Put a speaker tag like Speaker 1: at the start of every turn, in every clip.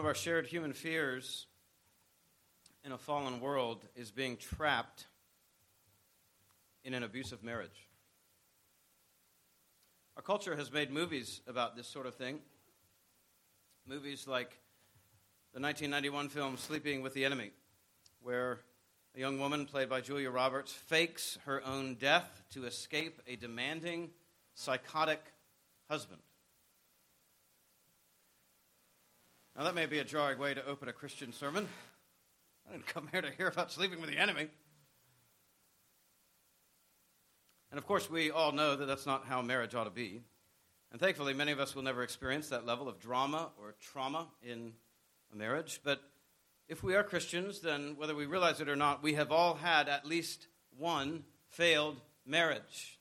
Speaker 1: of our shared human fears in a fallen world is being trapped in an abusive marriage. Our culture has made movies about this sort of thing. Movies like the 1991 film Sleeping with the Enemy, where a young woman played by Julia Roberts fakes her own death to escape a demanding, psychotic husband. Now, that may be a jarring way to open a Christian sermon. I didn't come here to hear about sleeping with the enemy. And of course, we all know that that's not how marriage ought to be. And thankfully, many of us will never experience that level of drama or trauma in a marriage. But if we are Christians, then whether we realize it or not, we have all had at least one failed marriage.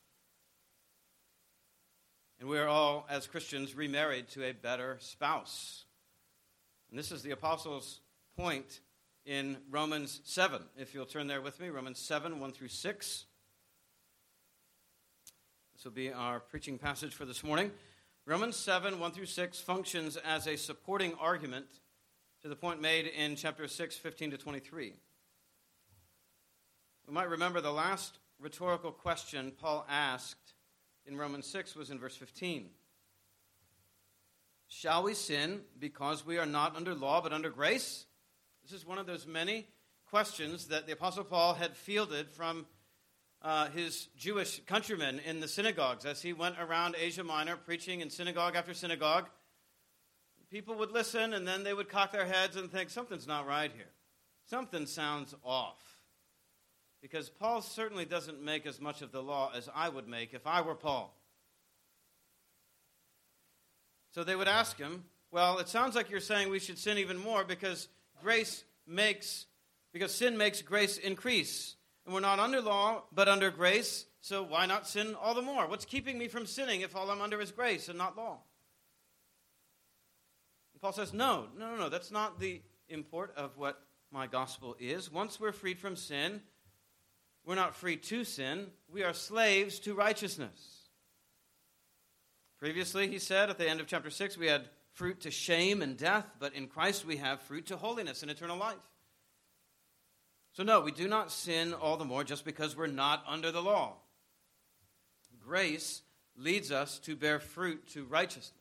Speaker 1: And we are all, as Christians, remarried to a better spouse. And this is the apostles' point in Romans 7. If you'll turn there with me, Romans 7, 1 through 6. This will be our preaching passage for this morning. Romans 7, 1 through 6 functions as a supporting argument to the point made in chapter 6, 15 to 23. We might remember the last rhetorical question Paul asked in Romans 6 was in verse 15. Shall we sin because we are not under law but under grace? This is one of those many questions that the Apostle Paul had fielded from his Jewish countrymen in the synagogues as he went around Asia Minor preaching in synagogue after synagogue. People would listen and then they would cock their heads and think, something's not right here. Something sounds off. Because Paul certainly doesn't make as much of the law as I would make if I were Paul. So they would ask him, well, it sounds like you're saying we should sin even more because sin makes grace increase. And we're not under law, but under grace, so why not sin all the more? What's keeping me from sinning if all I'm under is grace and not law? And Paul says, no, that's not the import of what my gospel is. Once we're freed from sin, we're not free to sin, we are slaves to righteousness. Previously, he said at the end of chapter 6, we had fruit to shame and death, but in Christ we have fruit to holiness and eternal life. So no, we do not sin all the more just because we're not under the law. Grace leads us to bear fruit to righteousness,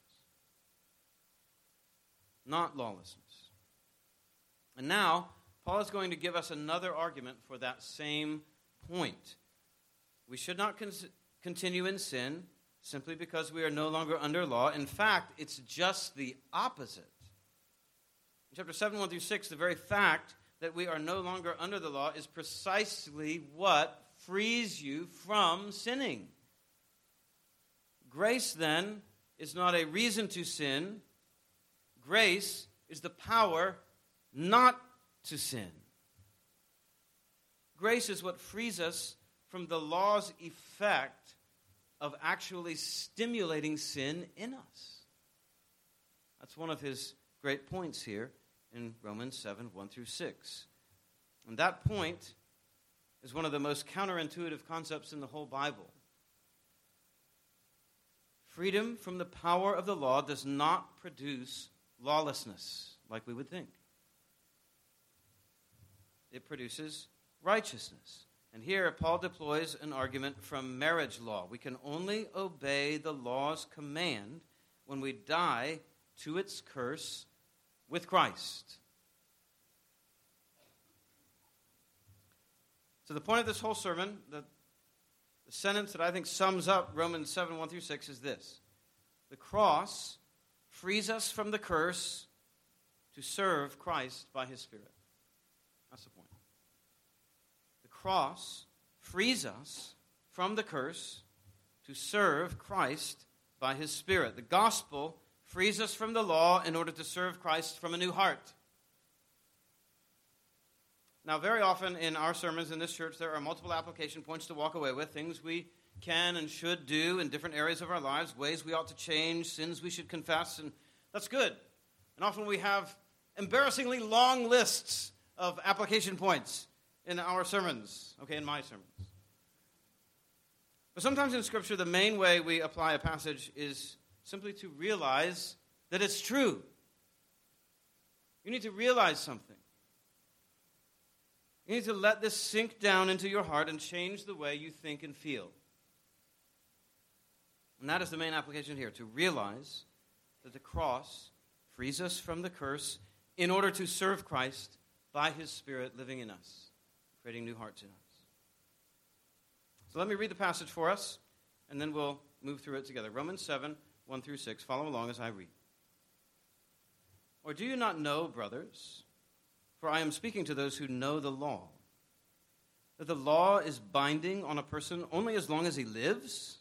Speaker 1: not lawlessness. And now, Paul is going to give us another argument for that same point. We should not continue in sin simply because we are no longer under law. In fact, it's just the opposite. In chapter 7, 1 through 6, the very fact that we are no longer under the law is precisely what frees you from sinning. Grace, then, is not a reason to sin. Grace is the power not to sin. Grace is what frees us from the law's effect of actually stimulating sin in us. That's one of his great points here in Romans 7, 1 through 6. And that point is one of the most counterintuitive concepts in the whole Bible. Freedom from the power of the law does not produce lawlessness, like we would think. It produces righteousness. And here Paul deploys an argument from marriage law. We can only obey the law's command when we die to its curse with Christ. So the point of this whole sermon, the sentence that I think sums up Romans 7, 1 through 6 is this. The cross frees us from the curse to serve Christ by his Spirit. That's the point. The cross frees us from the curse to serve Christ by his Spirit. The gospel frees us from the law in order to serve Christ from a new heart. Now, very often in our sermons in this church, there are multiple application points to walk away with, things we can and should do in different areas of our lives, ways we ought to change, sins we should confess, and that's good. And often we have embarrassingly long lists of application points in our sermons, in my sermons. But sometimes in Scripture, the main way we apply a passage is simply to realize that it's true. You need to realize something. You need to let this sink down into your heart and change the way you think and feel. And that is the main application here, to realize that the cross frees us from the curse in order to serve Christ by his Spirit living in us, creating new hearts in us. So let me read the passage for us, and then we'll move through it together. Romans 7, 1 through 6. Follow along as I read. Or do you not know, brothers, for I am speaking to those who know the law, that the law is binding on a person only as long as he lives?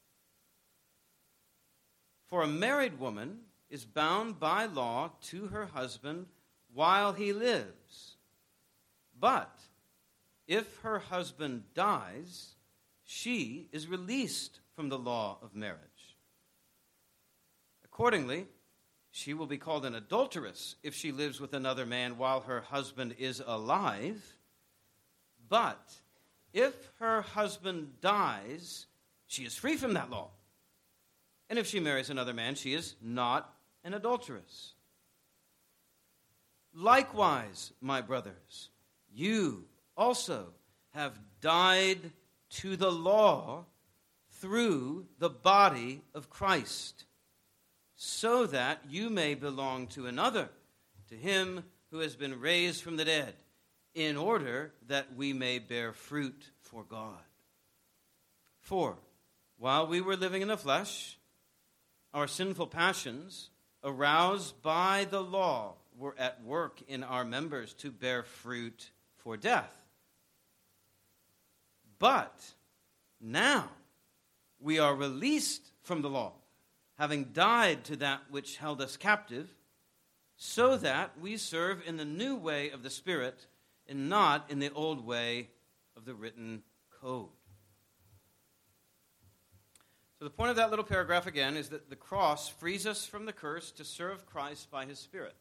Speaker 1: For a married woman is bound by law to her husband while he lives. But if her husband dies, she is released from the law of marriage. Accordingly, she will be called an adulteress if she lives with another man while her husband is alive. But if her husband dies, she is free from that law. And if she marries another man, she is not an adulteress. Likewise, my brothers, you also have died to the law through the body of Christ, so that you may belong to another, to him who has been raised from the dead, in order that we may bear fruit for God. For while we were living in the flesh, our sinful passions, aroused by the law, were at work in our members to bear fruit for death. But now we are released from the law, having died to that which held us captive, so that we serve in the new way of the Spirit and not in the old way of the written code. So the point of that little paragraph again is that the cross frees us from the curse to serve Christ by his Spirit.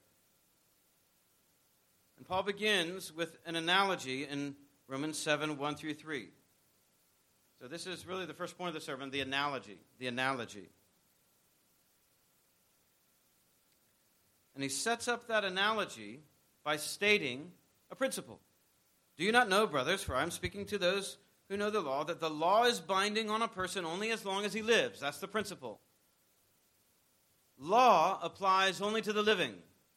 Speaker 1: And Paul begins with an analogy in Romans 7, 1 through 3. So this is really the first point of the sermon, the analogy. The analogy. And he sets up that analogy by stating a principle. Do you not know, brothers, for I am speaking to those who know the law, that the law is binding on a person only as long as he lives. That's the principle. Law applies only to the living.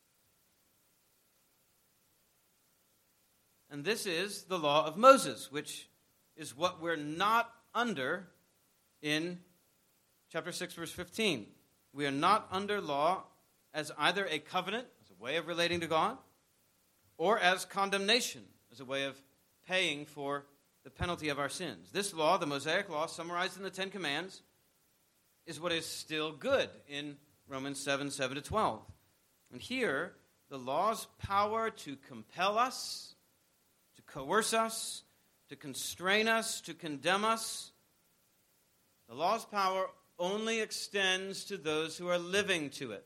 Speaker 1: And this is the law of Moses, which is what we're not under in chapter 6, verse 15. We are not under law as either a covenant, as a way of relating to God, or as condemnation, as a way of paying for the penalty of our sins. This law, the Mosaic law, summarized in the Ten Commands, is what is still good in Romans 7, 7 to 12. And here, the law's power to compel us, to coerce us, to constrain us, to condemn us, the law's power only extends to those who are living to it.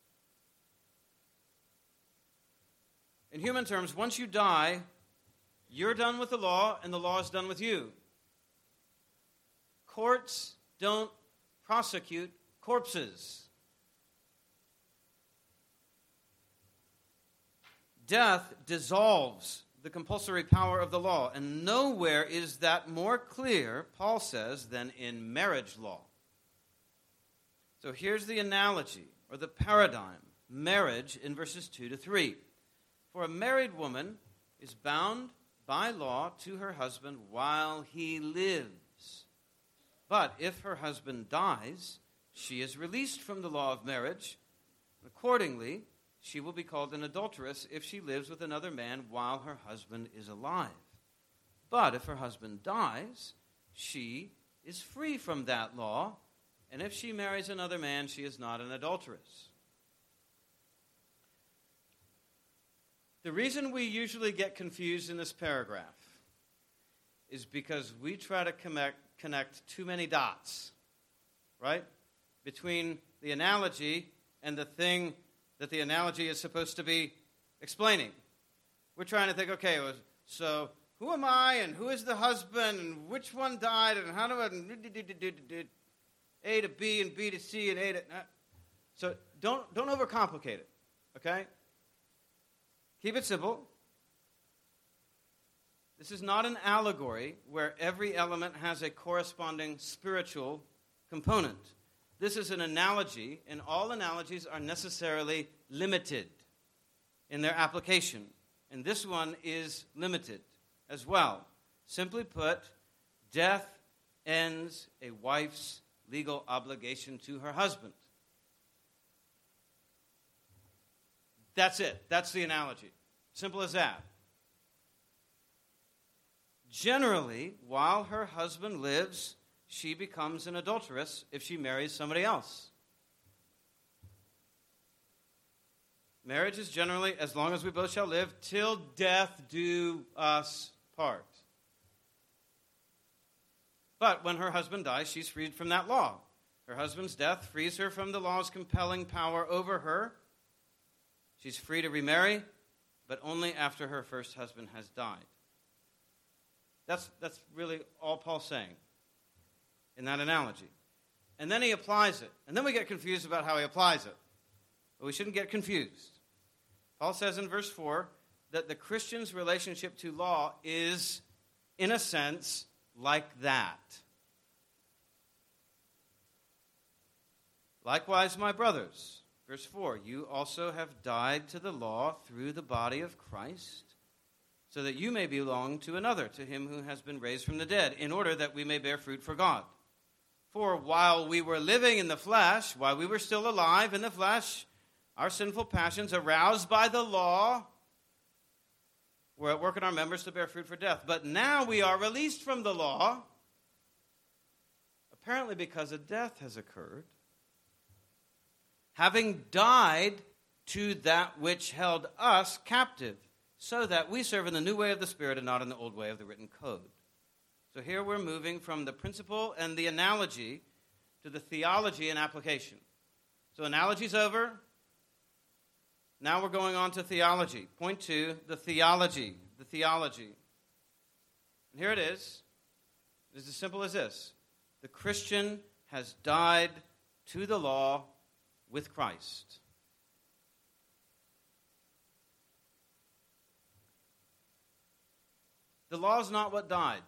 Speaker 1: In human terms, once you die, you're done with the law, and the law is done with you. Courts don't prosecute corpses. Death dissolves the compulsory power of the law, and nowhere is that more clear, Paul says, than in marriage law. So here's the analogy, or the paradigm, marriage in verses 2 to 3. For a married woman is bound by law to her husband while he lives. But if her husband dies, she is released from the law of marriage. Accordingly, she will be called an adulteress if she lives with another man while her husband is alive. But if her husband dies, she is free from that law, and if she marries another man, she is not an adulteress. The reason we usually get confused in this paragraph is because we try to connect too many dots, right? Between the analogy and the thing that the analogy is supposed to be explaining. We're trying to think, okay, so who am I and who is the husband and which one died and how do I... A to B and B to C and A to... So don't overcomplicate it, okay? Keep it simple. This is not an allegory where every element has a corresponding spiritual component. This is an analogy, and all analogies are necessarily limited in their application. And this one is limited as well. Simply put, death ends a wife's legal obligation to her husband. That's it. That's the analogy. Simple as that. Generally, while her husband lives, she becomes an adulteress if she marries somebody else. Marriage is generally, as long as we both shall live, till death do us part. But when her husband dies, she's freed from that law. Her husband's death frees her from the law's compelling power over her. She's free to remarry, but only after her first husband has died. That's really all Paul's saying in that analogy. And then he applies it. And then we get confused about how he applies it. But we shouldn't get confused. Paul says in verse 4 that the Christian's relationship to law is, in a sense, like that. Likewise, my brothers, verse 4, you also have died to the law through the body of Christ, so that you may belong to another, to him who has been raised from the dead, in order that we may bear fruit for God. For while we were living in the flesh, while we were still alive in the flesh, our sinful passions, aroused by the law, were at work in our members to bear fruit for death. But now we are released from the law, apparently because a death has occurred, having died to that which held us captive, so that we serve in the new way of the Spirit and not in the old way of the written code. So here we're moving from the principle and the analogy to the theology and application. So analogy's over. Now we're going on to theology. Point 2, the theology. The theology. And here it is. It's as simple as this. The Christian has died to the law with Christ. The law is not what died.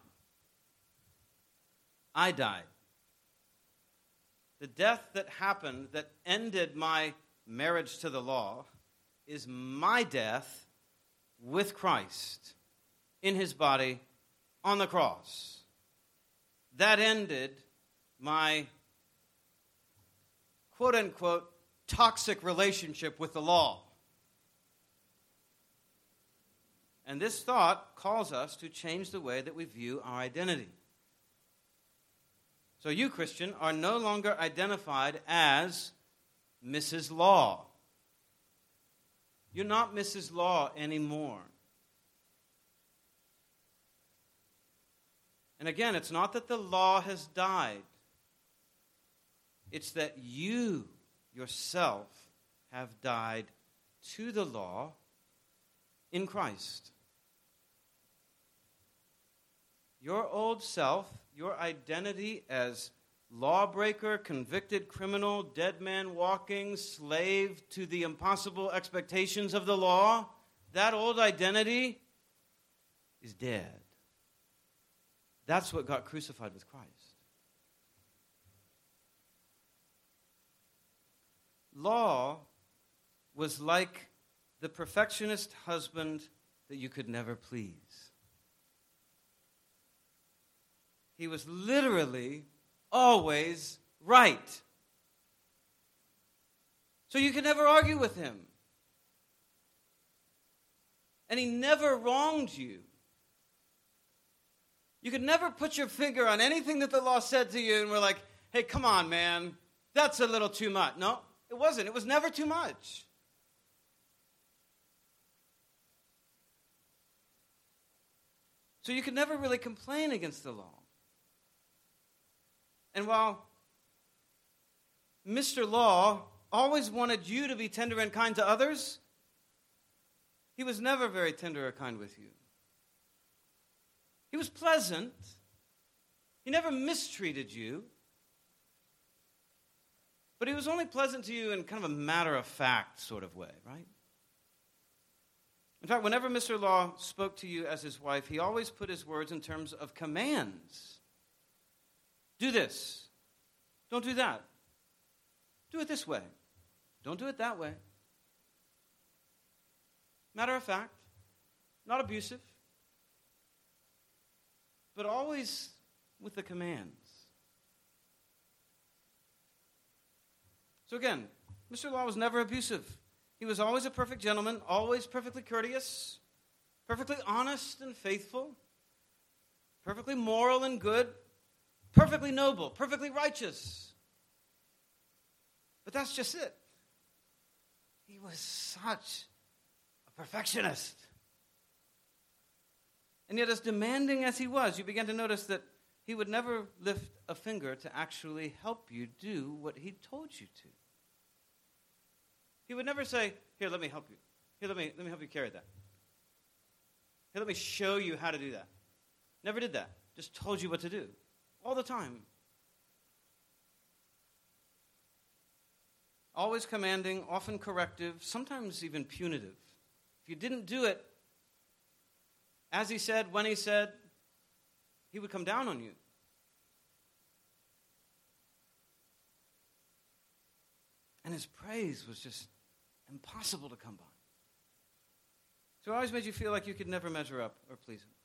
Speaker 1: I died. The death that happened that ended my marriage to the law is my death with Christ in his body on the cross. That ended my quote-unquote toxic relationship with the law. And this thought calls us to change the way that we view our identity. So you, Christian, are no longer identified as Mrs. Law. You're not Mrs. Law anymore. And again, it's not that the law has died. It's that you yourself have died to the law in Christ. Your old self, your identity as lawbreaker, convicted criminal, dead man walking, slave to the impossible expectations of the law, that old identity is dead. That's what got crucified with Christ. Law was like the perfectionist husband that you could never please. He was literally always right. So you could never argue with him. And he never wronged you. You could never put your finger on anything that the law said to you and we're like, hey, come on, man, that's a little too much. No, it wasn't. It was never too much. So you could never really complain against the law. And while Mr. Law always wanted you to be tender and kind to others, he was never very tender or kind with you. He was pleasant. He never mistreated you. But he was only pleasant to you in kind of a matter-of-fact sort of way, right? In fact, whenever Mr. Law spoke to you as his wife, he always put his words in terms of commands. Do this. Don't do that. Do it this way. Don't do it that way. Matter of fact, not abusive, but always with the commands. So again, Mr. Law was never abusive. He was always a perfect gentleman, always perfectly courteous, perfectly honest and faithful, perfectly moral and good, perfectly noble, perfectly righteous. But that's just it. He was such a perfectionist. And yet, as demanding as he was, you began to notice that he would never lift a finger to actually help you do what he told you to. He would never say, here, let me help you. Here, let me help you carry that. Here, let me show you how to do that. Never did that. Just told you what to do. All the time. Always commanding, often corrective, sometimes even punitive. If you didn't do it as he said, when he said, he would come down on you. And his praise was just impossible to come by. So it always made you feel like you could never measure up or please him.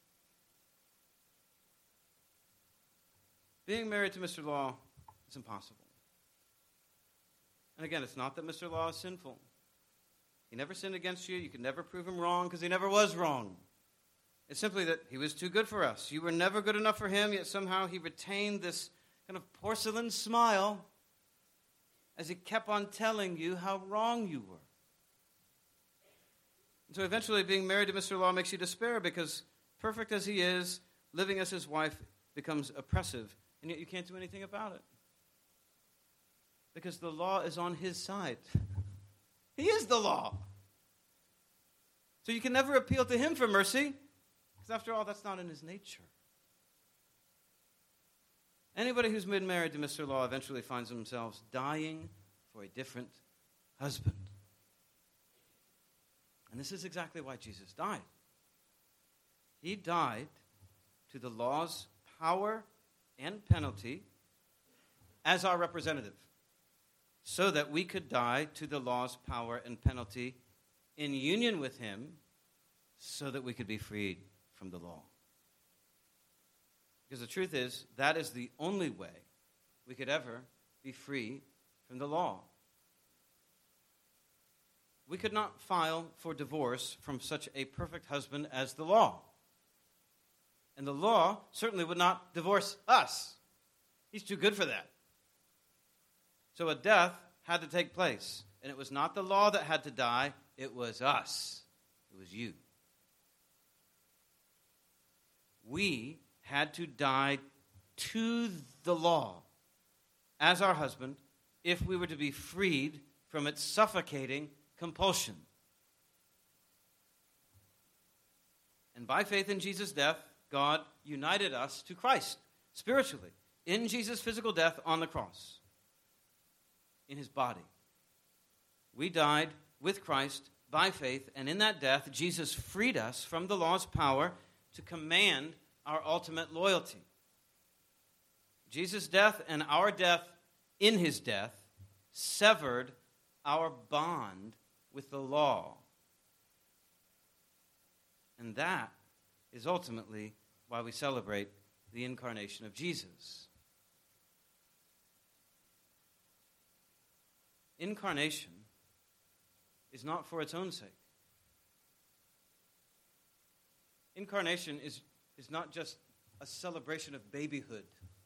Speaker 1: Being married to Mr. Law is impossible. And again, it's not that Mr. Law is sinful. He never sinned against you. You could never prove him wrong because he never was wrong. It's simply that he was too good for us. You were never good enough for him, yet somehow he retained this kind of porcelain smile as he kept on telling you how wrong you were. And so eventually being married to Mr. Law makes you despair because perfect as he is, living as his wife becomes oppressive, and yet you can't do anything about it. Because the law is on his side. He is the law. So you can never appeal to him for mercy, because after all, that's not in his nature. Anybody who's been married to Mr. Law eventually finds themselves dying for a different husband. And this is exactly why Jesus died. He died to the law's power and penalty as our representative, so that we could die to the law's power and penalty in union with him, so that we could be freed from the law. Because the truth is, that is the only way we could ever be free from the law. We could not file for divorce from such a perfect husband as the law. And the law certainly would not divorce us. He's too good for that. So a death had to take place. And it was not the law that had to die, it was us. It was you. We had to die to the law as our husband if we were to be freed from its suffocating compulsion. And by faith in Jesus' death, God united us to Christ spiritually in Jesus' physical death on the cross, in his body. We died with Christ by faith, and in that death, Jesus freed us from the law's power to command our ultimate loyalty. Jesus' death and our death in his death severed our bond with the law. And that is ultimately why we celebrate the incarnation of Jesus. Incarnation is not for its own sake. Incarnation is not just a celebration of babyhood.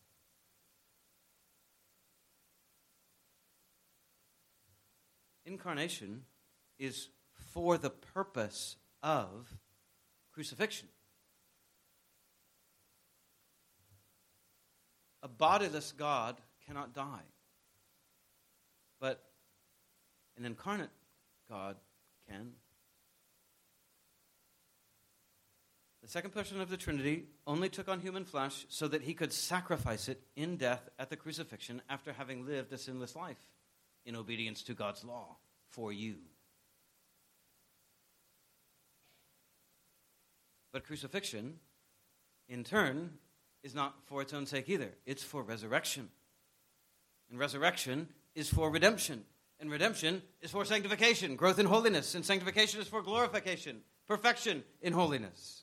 Speaker 1: Incarnation is for the purpose of crucifixion. A bodiless God cannot die, but an incarnate God can. The second person of the Trinity only took on human flesh so that he could sacrifice it in death at the crucifixion after having lived a sinless life in obedience to God's law for you. But crucifixion, in turn, is not for its own sake either. It's for resurrection. And resurrection is for redemption. And redemption is for sanctification, growth in holiness. And sanctification is for glorification, perfection in holiness.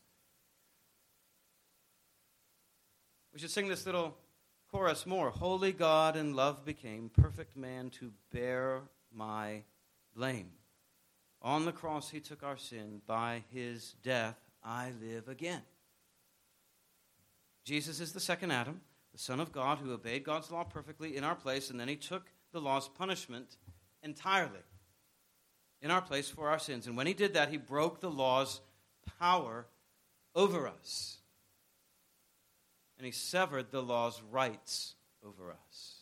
Speaker 1: We should sing this little chorus more. Holy God in love became perfect man to bear my blame. On the cross he took our sin. By his death I live again. Jesus is the second Adam, the Son of God, who obeyed God's law perfectly in our place, and then he took the law's punishment entirely in our place for our sins. And when he did that, he broke the law's power over us. And he severed the law's rights over us.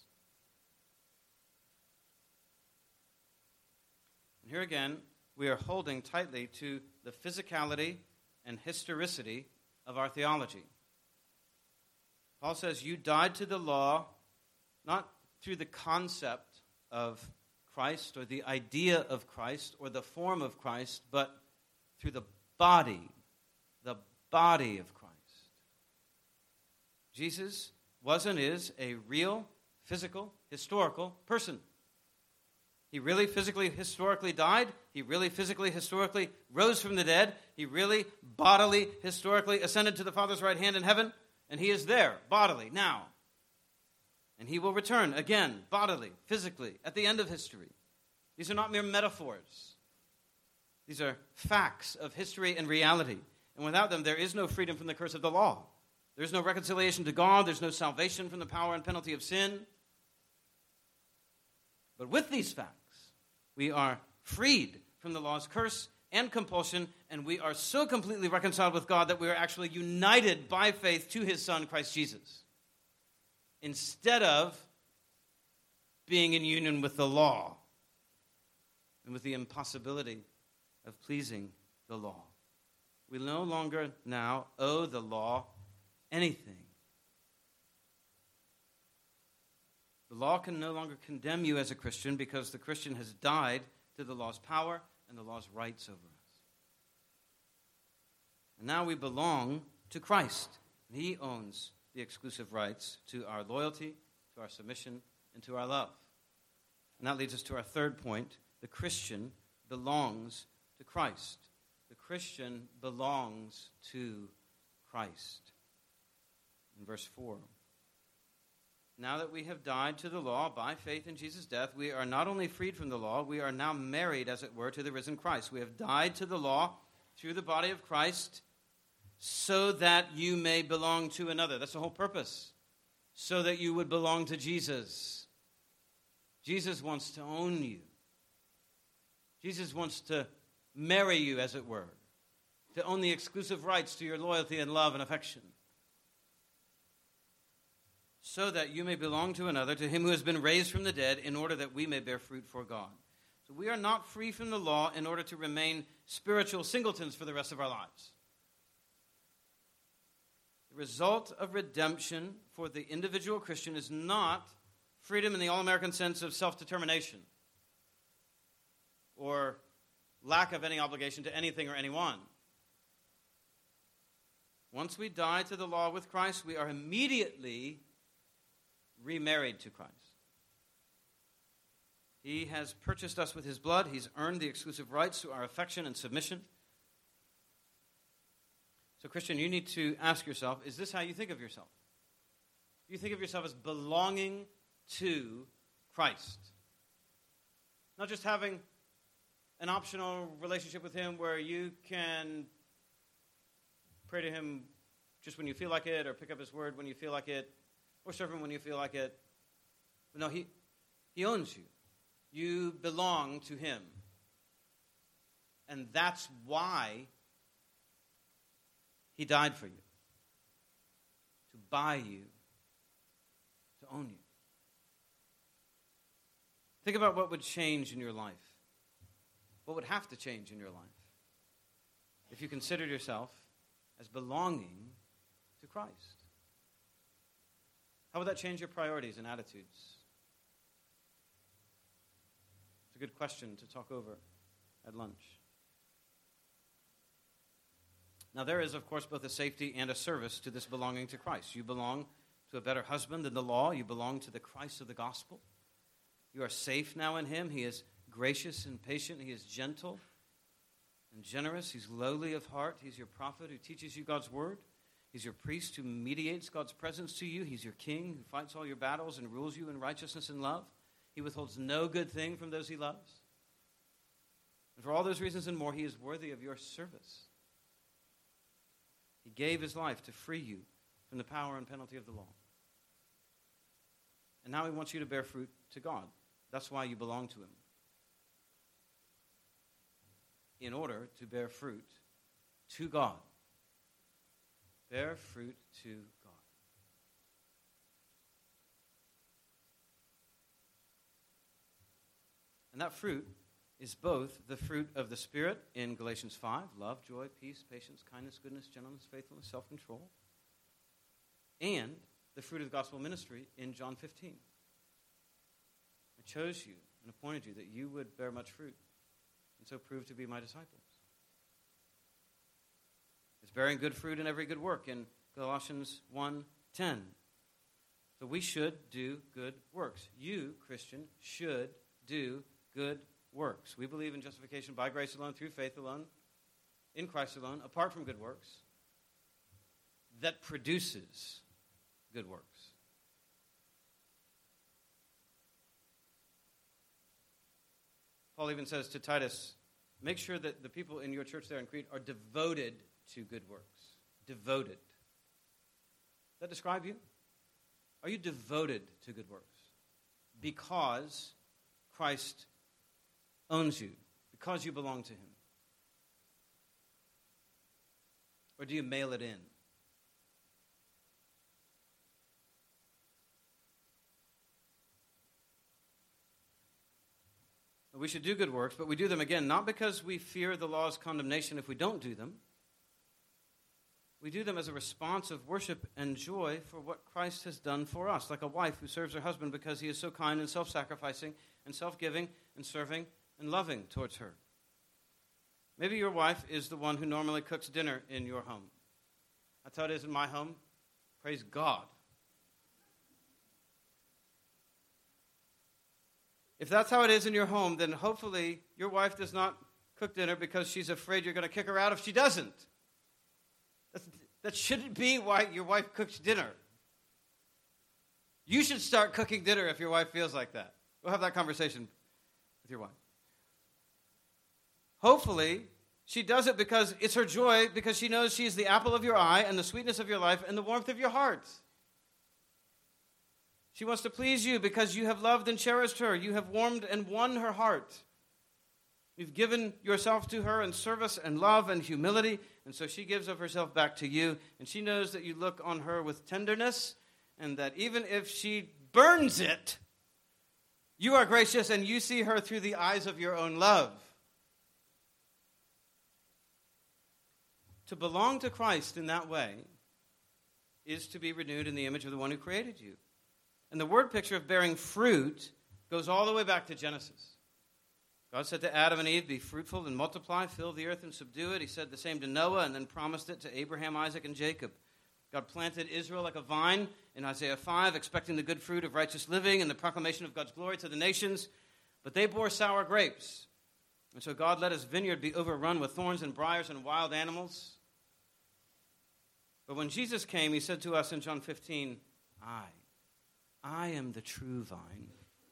Speaker 1: And here again, we are holding tightly to the physicality and historicity of our theology. Paul says, you died to the law not through the concept of Christ or the idea of Christ or the form of Christ, but through the body of Christ. Jesus was and is a real, physical, historical person. He really physically, historically died. He really physically, historically rose from the dead. He really bodily, historically ascended to the Father's right hand in heaven. And he is there, bodily, now. And he will return again, bodily, physically, at the end of history. These are not mere metaphors. These are facts of history and reality. And without them, there is no freedom from the curse of the law. There is no reconciliation to God. There's no salvation from the power and penalty of sin. But with these facts, we are freed from the law's curse and compulsion, and we are so completely reconciled with God that we are actually united by faith to his Son, Christ Jesus, instead of being in union with the law and with the impossibility of pleasing the law. We no longer now owe the law anything. The law can no longer condemn you as a Christian because the Christian has died to the law's power and the law's rights over us. And now we belong to Christ. And he owns the exclusive rights to our loyalty, to our submission, and to our love. And that leads us to our third point. The Christian belongs to Christ. The Christian belongs to Christ. In verse 4. Now that we have died to the law by faith in Jesus' death, we are not only freed from the law, we are now married, as it were, to the risen Christ. We have died to the law through the body of Christ so that you may belong to another. That's the whole purpose. So that you would belong to Jesus. Jesus wants to own you. Jesus wants to marry you, as it were, to own the exclusive rights to your loyalty and love and affection. So that you may belong to another, to him who has been raised from the dead, in order that we may bear fruit for God. So we are not free from the law in order to remain spiritual singletons for the rest of our lives. The result of redemption for the individual Christian is not freedom in the all-American sense of self-determination or lack of any obligation to anything or anyone. Once we die to the law with Christ, we are immediately remarried to Christ. He has purchased us with his blood. He's earned the exclusive rights to our affection and submission. So, Christian, you need to ask yourself, is this how you think of yourself? Do you think of yourself as belonging to Christ? Not just having an optional relationship with him where you can pray to him just when you feel like it, or pick up his word when you feel like it, or serve him when you feel like it. But no, he owns you. You belong to him. And that's why he died for you. To buy you. To own you. Think about what would change in your life. What would have to change in your life if you considered yourself as belonging to Christ? How would that change your priorities and attitudes? It's a good question to talk over at lunch. Now, there is, of course, both a safety and a service to this belonging to Christ. You belong to a better husband than the law. You belong to the Christ of the gospel. You are safe now in him. He is gracious and patient. He is gentle and generous. He's lowly of heart. He's your prophet who teaches you God's word. He's your priest who mediates God's presence to you. He's your king who fights all your battles and rules you in righteousness and love. He withholds no good thing from those he loves. And for all those reasons and more, he is worthy of your service. He gave his life to free you from the power and penalty of the law. And now he wants you to bear fruit to God. That's why you belong to him. In order to bear fruit to God. Bear fruit to God. And that fruit is both the fruit of the Spirit in Galatians 5, love, joy, peace, patience, kindness, goodness, gentleness, faithfulness, self-control, and the fruit of the gospel ministry in John 15. I chose you and appointed you that you would bear much fruit and so prove to be my disciples. It's bearing good fruit in every good work in Colossians 1:10. So we should do good works. You, Christian, should do good works. We believe in justification by grace alone, through faith alone, in Christ alone, apart from good works, that produces good works. Paul even says to Titus, make sure that the people in your church there in Crete are devoted to good works. Devoted. Does that describe you? Are you devoted to good works? Because Christ owns you. Because you belong to him. Or do you mail it in? We should do good works, but we do them, again, not because we fear the law's condemnation if we don't do them. We do them as a response of worship and joy for what Christ has done for us, like a wife who serves her husband because he is so kind and self-sacrificing and self-giving and serving and loving towards her. Maybe your wife is the one who normally cooks dinner in your home. That's how it is in my home. Praise God. If that's how it is in your home, then hopefully your wife does not cook dinner because she's afraid you're going to kick her out if she doesn't. That shouldn't be why your wife cooks dinner. You should start cooking dinner if your wife feels like that. We'll have that conversation with your wife. Hopefully, she does it because it's her joy, because she knows she's the apple of your eye and the sweetness of your life and the warmth of your heart. She wants to please you because you have loved and cherished her. You have warmed and won her heart. You've given yourself to her in service and love and humility, and so she gives of herself back to you, and she knows that you look on her with tenderness, and that even if she burns it, you are gracious and you see her through the eyes of your own love. To belong to Christ in that way is to be renewed in the image of the one who created you. And the word picture of bearing fruit goes all the way back to Genesis. God said to Adam and Eve, be fruitful and multiply, fill the earth and subdue it. He said the same to Noah and then promised it to Abraham, Isaac, and Jacob. God planted Israel like a vine in Isaiah 5, expecting the good fruit of righteous living and the proclamation of God's glory to the nations. But they bore sour grapes. And so God let his vineyard be overrun with thorns and briars and wild animals. But when Jesus came, he said to us in John 15, I am the true vine,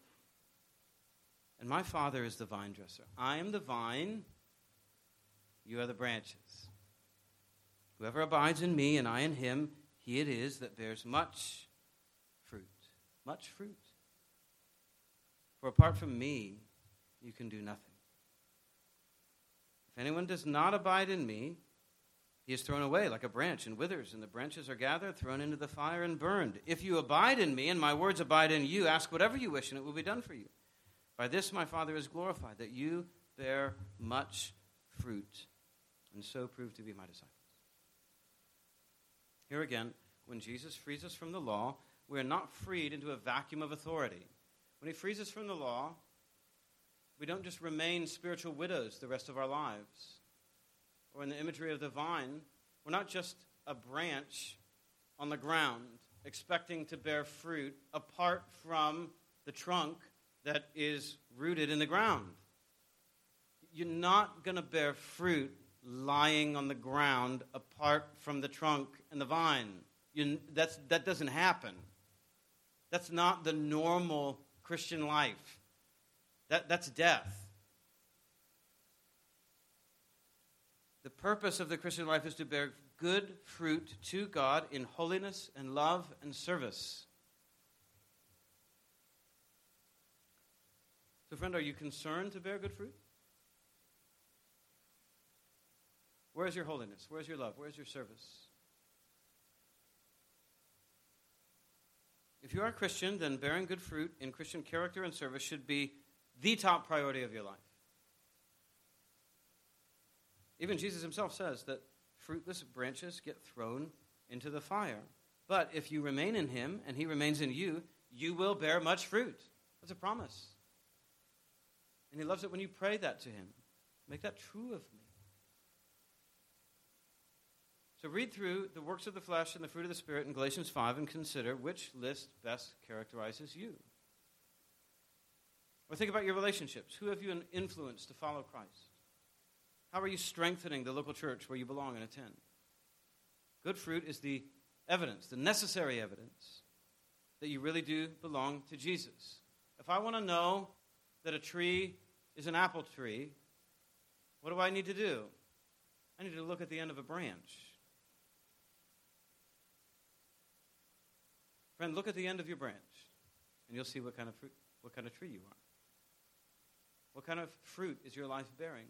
Speaker 1: and my Father is the vine dresser. I am the vine, you are the branches. Whoever abides in me and I in him, he it is that bears much fruit. Much fruit. For apart from me, you can do nothing. If anyone does not abide in me, he is thrown away like a branch and withers, and the branches are gathered, thrown into the fire, and burned. If you abide in me, and my words abide in you, ask whatever you wish, and it will be done for you. By this my Father is glorified, that you bear much fruit, and so prove to be my disciples. Here again, when Jesus frees us from the law, we are not freed into a vacuum of authority. When he frees us from the law, we don't just remain spiritual widows the rest of our lives. Or in the imagery of the vine, We're not just a branch on the ground expecting to bear fruit apart from the trunk that is rooted in the ground. You're not going to bear fruit lying on the ground apart from the trunk and the vine. That doesn't happen. That's not the normal Christian life. That's death. The purpose of the Christian life is to bear good fruit to God in holiness and love and service. So, friend, are you concerned to bear good fruit? Where is your holiness? Where is your love? Where is your service? If you are a Christian, then bearing good fruit in Christian character and service should be the top priority of your life. Even Jesus himself says that fruitless branches get thrown into the fire. But if you remain in him and he remains in you, you will bear much fruit. That's a promise. And he loves it when you pray that to him. Make that true of me. So read through the works of the flesh and the fruit of the Spirit in Galatians 5 and consider which list best characterizes you. Or think about your relationships. Who have you influenced to follow Christ? How are you strengthening the local church where you belong and attend? Good fruit is the evidence, the necessary evidence, that you really do belong to Jesus. If I want to know that a tree is an apple tree, what do I need to do? I need to look at the end of a branch. Friend, look at the end of your branch, and you'll see what kind of fruit, what kind of tree you are. What kind of fruit is your life bearing?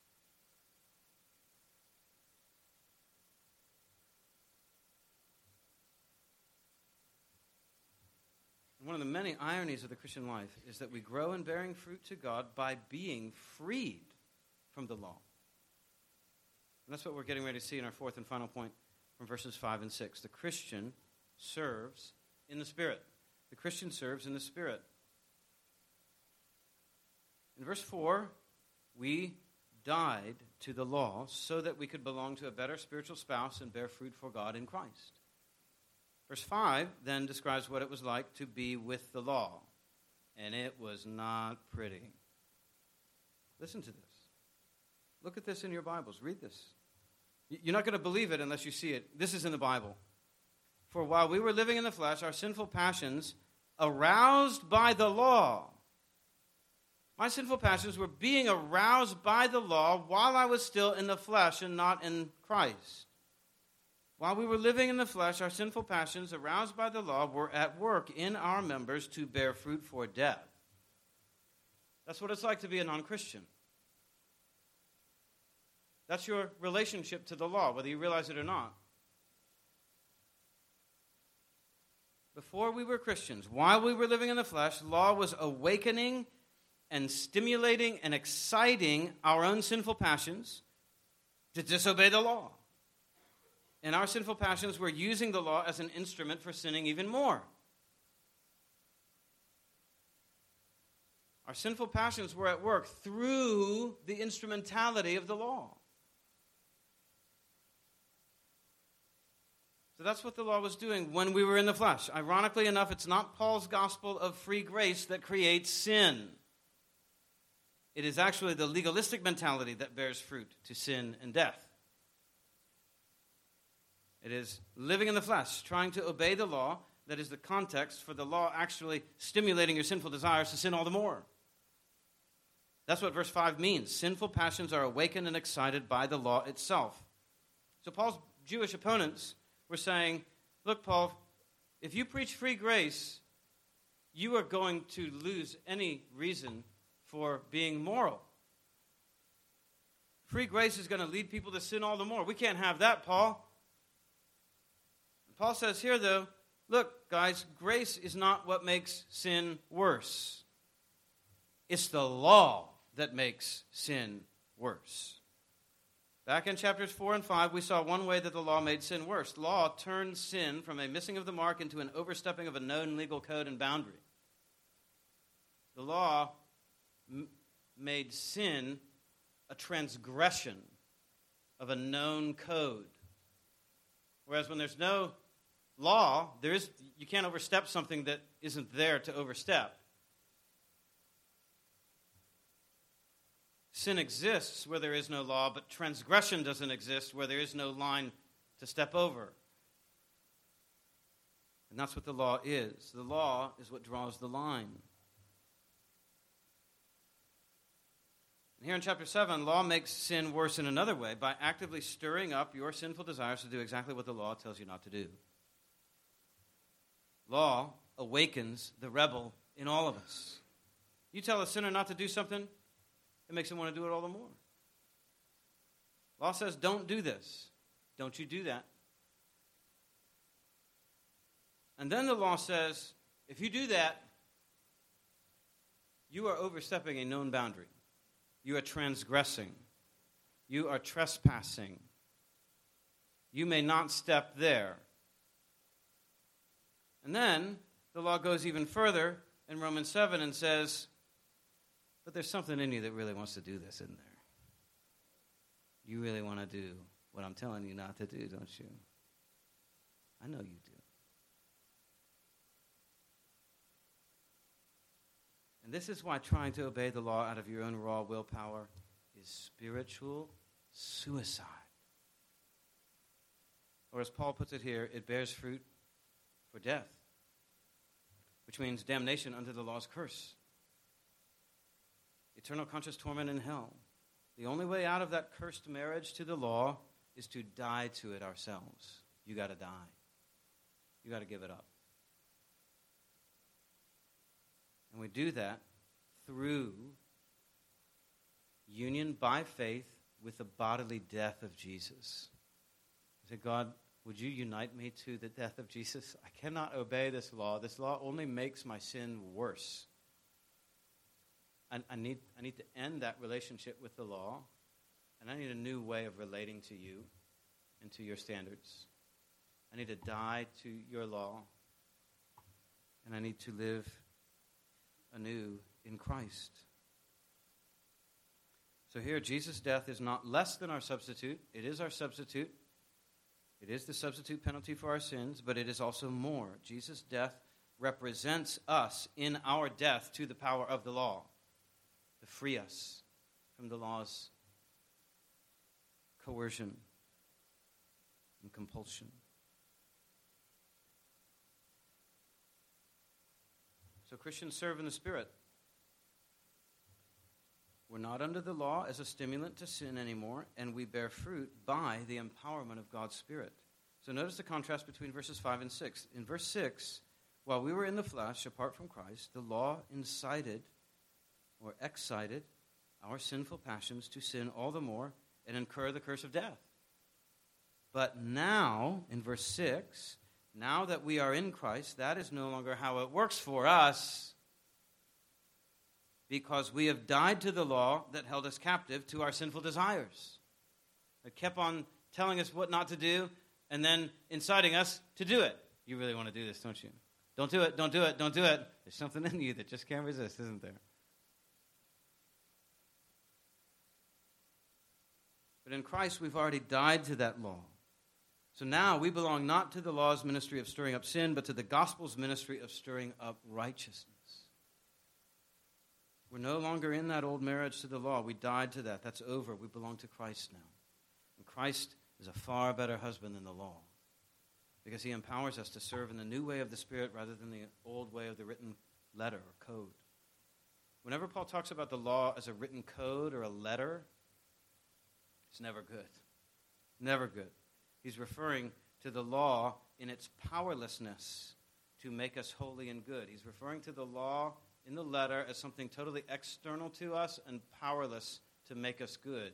Speaker 1: One of the many ironies of the Christian life is that we grow in bearing fruit to God by being freed from the law. And that's what we're getting ready to see in our fourth and final point from verses 5 and 6. The Christian serves in the Spirit. The Christian serves in the Spirit. In verse 4, we died to the law so that we could belong to a better spiritual spouse and bear fruit for God in Christ. Verse 5 then describes what it was like to be with the law. And it was not pretty. Listen to this. Look at this in your Bibles. Read this. You're not going to believe it unless you see it. This is in the Bible. For while we were living in the flesh, our sinful passions, aroused by the law. My sinful passions were being aroused by the law while I was still in the flesh and not in Christ. While we were living in the flesh, our sinful passions, aroused by the law, were at work in our members to bear fruit for death. That's what it's like to be a non-Christian. That's your relationship to the law, whether you realize it or not. Before we were Christians, while we were living in the flesh, law was awakening and stimulating and exciting our own sinful passions to disobey the law. And our sinful passions were using the law as an instrument for sinning even more. Our sinful passions were at work through the instrumentality of the law. So that's what the law was doing when we were in the flesh. Ironically enough, it's not Paul's gospel of free grace that creates sin. It is actually the legalistic mentality that bears fruit to sin and death. It is living in the flesh, trying to obey the law, that is the context for the law actually stimulating your sinful desires to sin all the more. That's what verse 5 means. Sinful passions are awakened and excited by the law itself. So Paul's Jewish opponents were saying, look, Paul, if you preach free grace, you are going to lose any reason for being moral. Free grace is going to lead people to sin all the more. We can't have that, Paul. Paul says here, though, look, guys, grace is not what makes sin worse. It's the law that makes sin worse. Back in chapters 4 and 5, we saw one way that the law made sin worse. Law turned sin from a missing of the mark into an overstepping of a known legal code and boundary. The law made sin a transgression of a known code Whereas when there's no law, you can't overstep something that isn't there to overstep. Sin exists where there is no law, but transgression doesn't exist where there is no line to step over. And that's what the law is. The law is what draws the line. And here in chapter 7, law makes sin worse in another way by actively stirring up your sinful desires to do exactly what the law tells you not to do. Law awakens the rebel in all of us. You tell a sinner not to do something, it makes him want to do it all the more. Law says, don't do this. Don't you do that. And then the law says, if you do that, you are overstepping a known boundary. You are transgressing. You are trespassing. You may not step there. And then the law goes even further in Romans 7 and says, but there's something in you that really wants to do this, isn't there? You really want to do what I'm telling you not to do, don't you? I know you do. And this is why trying to obey the law out of your own raw willpower is spiritual suicide. Or as Paul puts it here, it bears fruit for death, which means damnation under the law's curse. Eternal conscious torment in hell. The only way out of that cursed marriage to the law is to die to it ourselves. You got to die. You got to give it up. And we do that through union by faith with the bodily death of Jesus. I say, God, would you unite me to the death of Jesus? I cannot obey this law. This law only makes my sin worse. I need to end that relationship with the law, and I need a new way of relating to you and to your standards. I need to die to your law, and I need to live anew in Christ. So here, Jesus' death is not less than our substitute. It is our substitute. It is the substitute penalty for our sins, but it is also more. Jesus' death represents us in our death to the power of the law, to free us from the law's coercion and compulsion. So Christians serve in the Spirit. We're not under the law as a stimulant to sin anymore, and we bear fruit by the empowerment of God's Spirit. So notice the contrast between verses 5 and 6. In verse 6, while we were in the flesh, apart from Christ, the law incited or excited our sinful passions to sin all the more and incur the curse of death. But now, in verse 6, now that we are in Christ, that is no longer how it works for us, because we have died to the law that held us captive to our sinful desires. It kept on telling us what not to do and then inciting us to do it. You really want to do this, don't you? Don't do it, don't do it, don't do it. There's something in you that just can't resist, isn't there? But in Christ, we've already died to that law. So now we belong not to the law's ministry of stirring up sin, but to the gospel's ministry of stirring up righteousness. We're no longer in that old marriage to the law. We died to that. That's over. We belong to Christ now. And Christ is a far better husband than the law, because he empowers us to serve in the new way of the Spirit rather than the old way of the written letter or code. Whenever Paul talks about the law as a written code or a letter, it's never good. Never good. He's referring to the law in its powerlessness to make us holy and good. He's referring to the law in the letter as something totally external to us and powerless to make us good.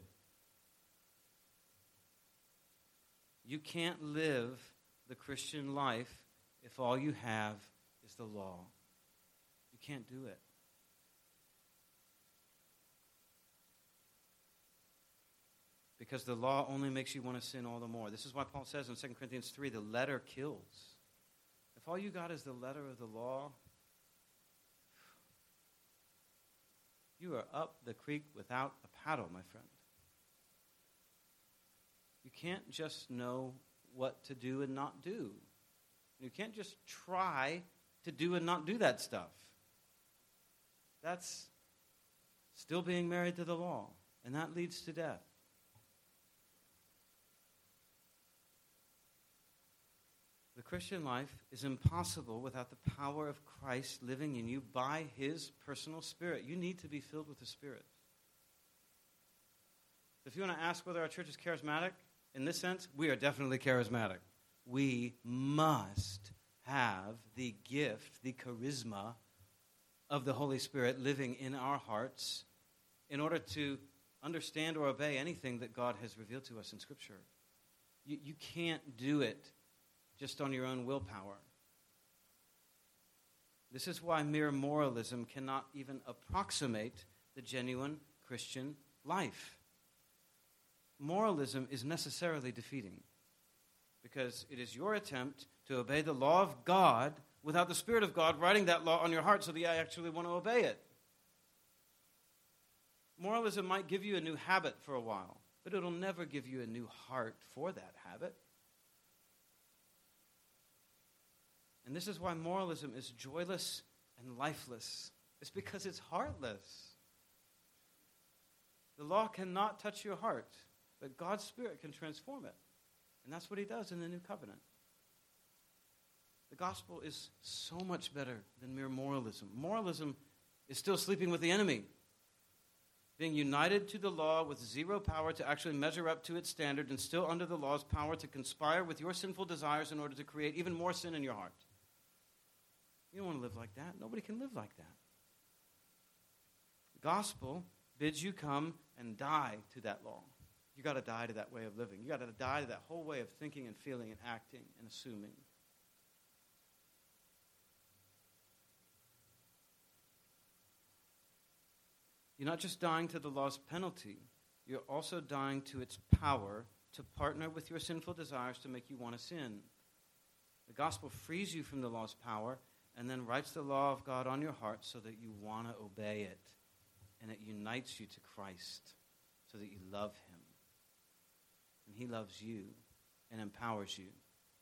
Speaker 1: You can't live the Christian life if all you have is the law. You can't do it. Because the law only makes you want to sin all the more. This is why Paul says in 2 Corinthians 3, the letter kills. If all you got is the letter of the law, you are up the creek without a paddle, my friend. You can't just know what to do and not do. You can't just try to do and not do that stuff. That's still being married to the law, and that leads to death. The Christian life is impossible without the power of Christ living in you by his personal Spirit. You need to be filled with the Spirit. If you want to ask whether our church is charismatic, in this sense, we are definitely charismatic. We must have the gift, the charisma of the Holy Spirit living in our hearts in order to understand or obey anything that God has revealed to us in Scripture. You can't do it just on your own willpower. This is why mere moralism cannot even approximate the genuine Christian life. Moralism is necessarily defeating because it is your attempt to obey the law of God without the Spirit of God writing that law on your heart so that you actually want to obey it. Moralism might give you a new habit for a while, but it'll never give you a new heart for that habit. And this is why moralism is joyless and lifeless. It's because it's heartless. The law cannot touch your heart, but God's Spirit can transform it. And that's what he does in the new covenant. The gospel is so much better than mere moralism. Moralism is still sleeping with the enemy, being united to the law with zero power to actually measure up to its standard and still under the law's power to conspire with your sinful desires in order to create even more sin in your heart. You don't want to live like that. Nobody can live like that. The gospel bids you come and die to that law. You got to die to that way of living. You got to die to that whole way of thinking and feeling and acting and assuming. You're not just dying to the law's penalty. You're also dying to its power to partner with your sinful desires to make you want to sin. The gospel frees you from the law's power and then writes the law of God on your heart so that you want to obey it. And it unites you to Christ so that you love him. And he loves you and empowers you.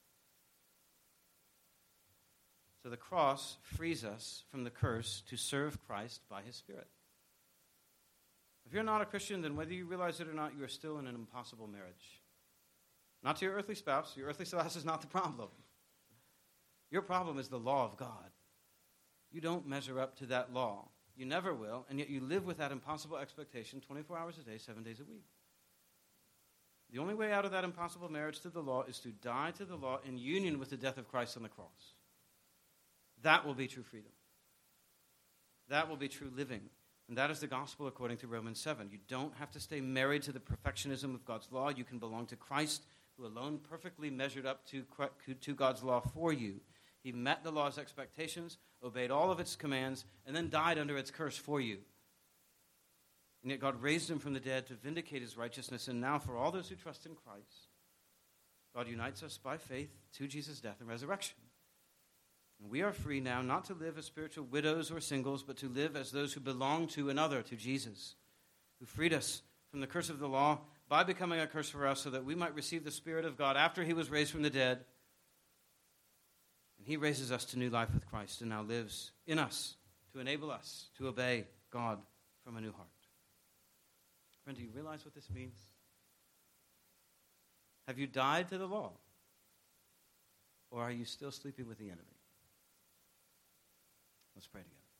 Speaker 1: So the cross frees us from the curse to serve Christ by his Spirit. If you're not a Christian, then whether you realize it or not, you are still in an impossible marriage. Not to your earthly spouse. Your earthly spouse is not the problem. Your problem is the law of God. You don't measure up to that law. You never will, and yet you live with that impossible expectation 24 hours a day, 7 days a week. The only way out of that impossible marriage to the law is to die to the law in union with the death of Christ on the cross. That will be true freedom. That will be true living. And that is the gospel according to Romans 7. You don't have to stay married to the perfectionism of God's law. You can belong to Christ, who alone perfectly measured up to God's law for you. He met the law's expectations, obeyed all of its commands, and then died under its curse for you. And yet God raised him from the dead to vindicate his righteousness. And now for all those who trust in Christ, God unites us by faith to Jesus' death and resurrection. And we are free now not to live as spiritual widows or singles, but to live as those who belong to another, to Jesus, who freed us from the curse of the law by becoming a curse for us so that we might receive the Spirit of God after he was raised from the dead. And he raises us to new life with Christ and now lives in us to enable us to obey God from a new heart. Friend, do you realize what this means? Have you died to the law? Or are you still sleeping with the enemy? Let's pray together.